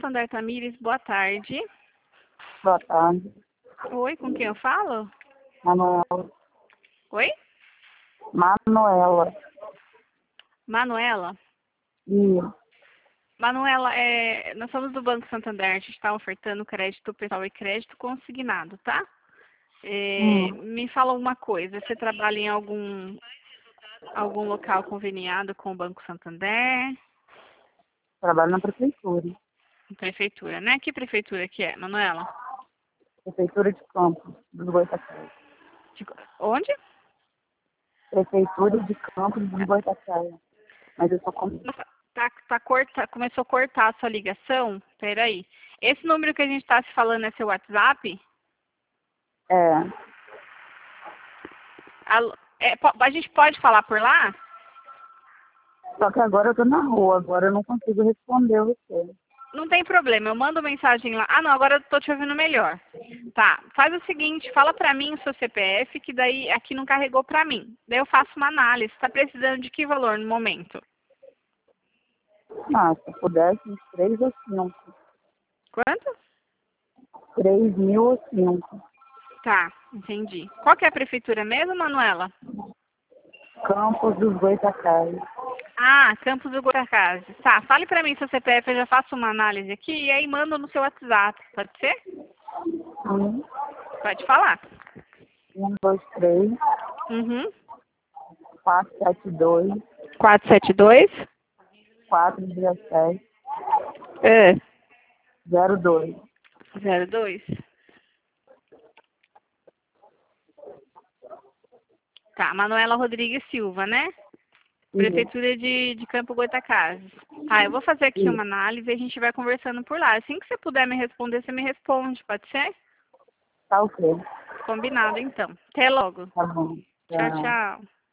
Santander Tamires, boa tarde. Boa tarde. Oi, com quem eu falo? Manuela. Oi? Manuela. Manuela? Manuela, nós somos do Banco Santander, a gente está ofertando crédito pessoal e crédito consignado, tá? Me fala uma coisa, você trabalha em algum local conveniado com o Banco Santander? Trabalho na prefeitura. Prefeitura, né? Que prefeitura que é, Manuela? Prefeitura de Campos, dos Goitacazes. Onde? Prefeitura de Campos, dos Goitacazes. Mas eu sou Nossa, começou a cortar a sua ligação? Peraí. Esse número que a gente está se falando é seu WhatsApp? A gente pode falar por lá? Só que agora eu tô na rua, agora eu não consigo responder você. Não tem problema, eu mando mensagem lá. Ah, não, agora eu tô te ouvindo melhor. Tá, faz o seguinte, fala pra mim o seu CPF, que daí aqui não carregou pra mim. Daí eu faço uma análise. Tá precisando de que valor no momento? Se pudesse, uns 3 ou 5. Quanto? 3.000 ou 5. Tá, entendi. Qual que é a prefeitura mesmo, Manuela? Campos dos Goitacazes. Ah, Campos do Goitacazes. Tá, fale pra mim seu CPF, eu já faço uma análise aqui e aí mando no seu WhatsApp, pode ser? Pode falar. 1, 2, 3, Uhum. 472, 472? 417, É. 02. 02? Tá, Manuela Rodrigues Silva, né? Prefeitura de Campo Goitacazes. Tá, eu vou fazer aqui uma análise e a gente vai conversando por lá. Assim que você puder me responder, você me responde, pode ser? Tá ok. Combinado, então. Até logo. Tá bom. Tchau, Tchau. tchau.